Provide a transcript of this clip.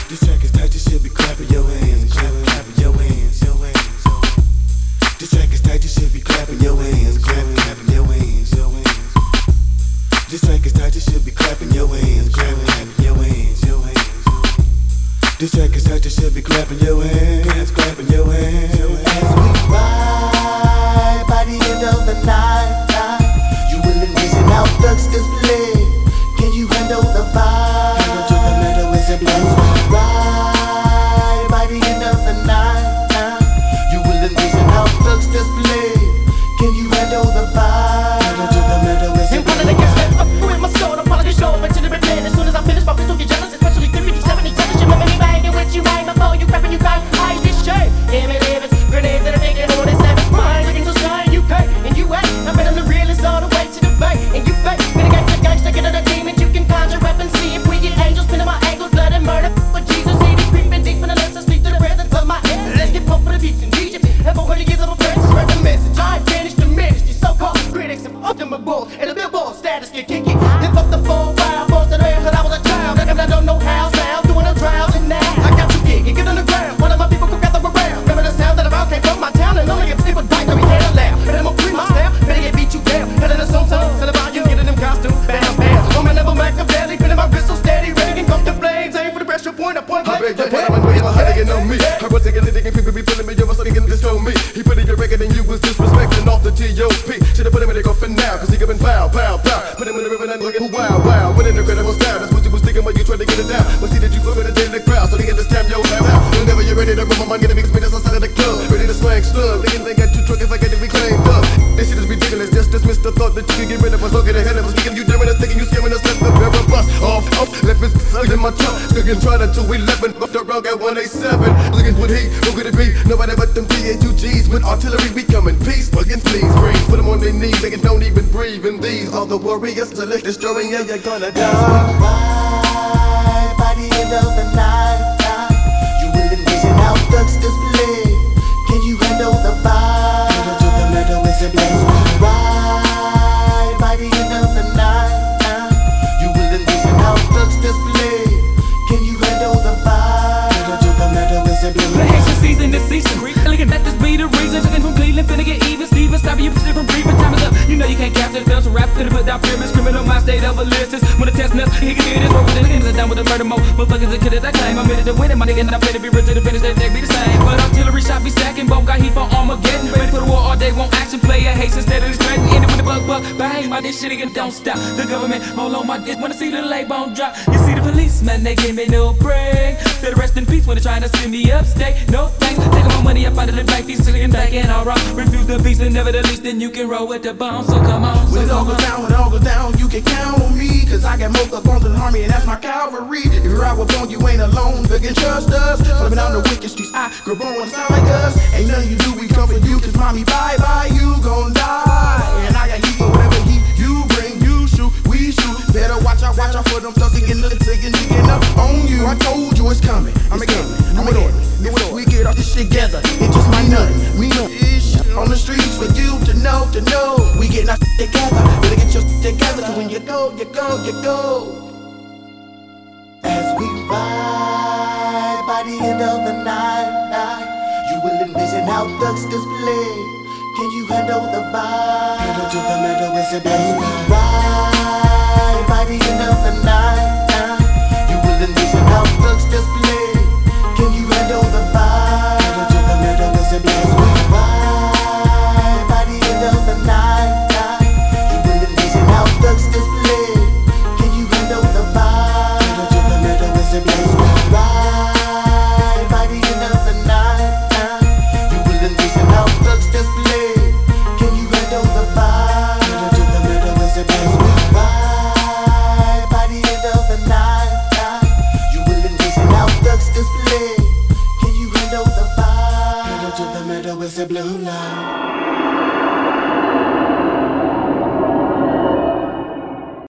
This track is tight, you should be clapping your hands, clapping your hands, your hands. This track is tight, you should be clapping your hands, clapping your hands, your hands. This track is tight, you should be clapping your hands, clapping your hands, your hands. This track is tight, you should be clapping your hands, clapping your hands. As we ride by the end of the night, you will envision our thugs display. Can you handle the vibe? Pedal to the metal is a blast. As we ride by the end of the night, you will envision our thugs display. Can you handle the vibe? Pedal to the metal is a blast. With my soul, I'm probably show up to the return. As soon as I finish, my pistol get jealous, especially 50, 70, 70. You remember me banging with you, bang before you rapping, you cry. Hide this shirt, damn it, living grenades that are making all this savage fire. Looking so shine, you pay, and you ain't. I bet I'm the realest all the way to the bay, and you fake. Been a gangsta, get the demons you can conjure up and see if we get angels. Spinning my ankles, blood and murder. But Jesus, he be creeping deep in the lips and speak to the presence of my head. Let's get pumped for the beats in Egypt. And 400 years of a prayer to spread the message. I ain't finished the ministry. So-called critics and up them a bull, and the billboard status get kicky. Then fuck the 4 wild boys that heard I was a child. And I don't know how now, doing the trials and now I got you gigging, get on the ground. One of my people could gather around. Remember the sound that I came from my town, and only if people die, now we head aloud. And I'm gonna free my style, better get beat you down. Hell in the song, tell about you, get in them costumes, bam, bam. On my level, Machiavelli, pinning my wrist so steady, ready to come to flames. Aim for the pressure point, I point I blank. beg your pardon, I'm how they get on me. I was taking it, people be pulling me over, so they can destroy me. He put in your record and you was disrespecting off the T.O.P. Should've put him in the coffin now, cause he giving pow, pow, pow. Put him in the river and looking wow, wow. With an incredible style, that's what you was thinking when you tried to get it down. But see that you fuck with it in the crowd, so they understand your loud out. Whenever you're ready to run my mind, get a mix me that's outside of the club. Ready to swang slug, they got you drunk if I get it reclaimed up. This shit is ridiculous, just dismiss the thought that you can get rid of us. Look at the head of us, speaking you daring us, thinking you scaring us. Let the barrel bust off, left his slug in my trunk. Sticking tried until 11, off the road at 187. Looking with heat, who could it be? Nobody but them DAUGs with artillery. We come in peace, bugging fleas, freeze. Put them on their knees, they don't even breathe. And these are the warriors to lick destroying, yeah, you're gonna die. Ride by the end of the night, you will envision our thugs display. Can you handle the vibe? Pedal to the metal is a blast. Ride by the end of the night, you will envision our thugs display. Can you handle the vibe? Pedal to the metal is a blast. The Haitian season, this season. Looking at this be the reason. Looking from Cleveland, finna get even. Steven, stop you from breathing. Time is up. You know you can't capture the film, so rap finna put down pyramids. Criminal mind state of ballistics. When the test nuts, he can do this. Roll with the niggas down with the murder mode. Motherfuckers that killers I claim. I'm ready to win it, my nigga. And I'm ready to be rich to the finish. They be the same. But artillery shot be stacking. Both got heat for Armageddon. Ready for the war all day. Want action. Play a haste instead of this threatening. End it with the bug. Bang, my this shit again don't stop. The government hold on my dick. Wanna see the leg bone drop. You see the policeman, they give me no break. Said rest in peace when they trying to send me upstate. No thanks. Taking my money up out of the bank. These silly and back and all wrong. Refuse the beast and never the least. Then you can roll with the bomb. So come on. When it all goes down, you can count on me. Cause I got most up on the army and that's my cavalry. If you ride with bone, you ain't alone. They can trust us. Living down the wicked streets, I grow born sound like us. Ain't nothing you do, we come for you. Cause mommy, bye bye, you gon' die. And I got heat for whatever heat you bring. You shoot, we shoot. Better watch out for them thugs getting up on you. I told you it's coming. I'm again. If we get all this shit together, it just might nothing. We know this shit on the streets for you to know. We getting our shit together. Better get your shit together. Cause when you go. As we ride by the end of the night, you will envision our thugs display. Can you handle the vibe? Pedal to the metal is a blast. As we ride by the end of the night, you will envision our thugs display. Can you handle the vibe? Pedal to the metal is a blast. As we ride by the end of the night, you will envision our thugs display. Can you handle the vibe? Pedal to the metal is a blast. As we ride by the end of the night, you will envision our thugs display. Can you handle the vibe? Pedal to the metal is a blast. As we ride by the end of the night, you will envision our thugs display. Can you handle the vibe? Pedal to the metal is a blue line.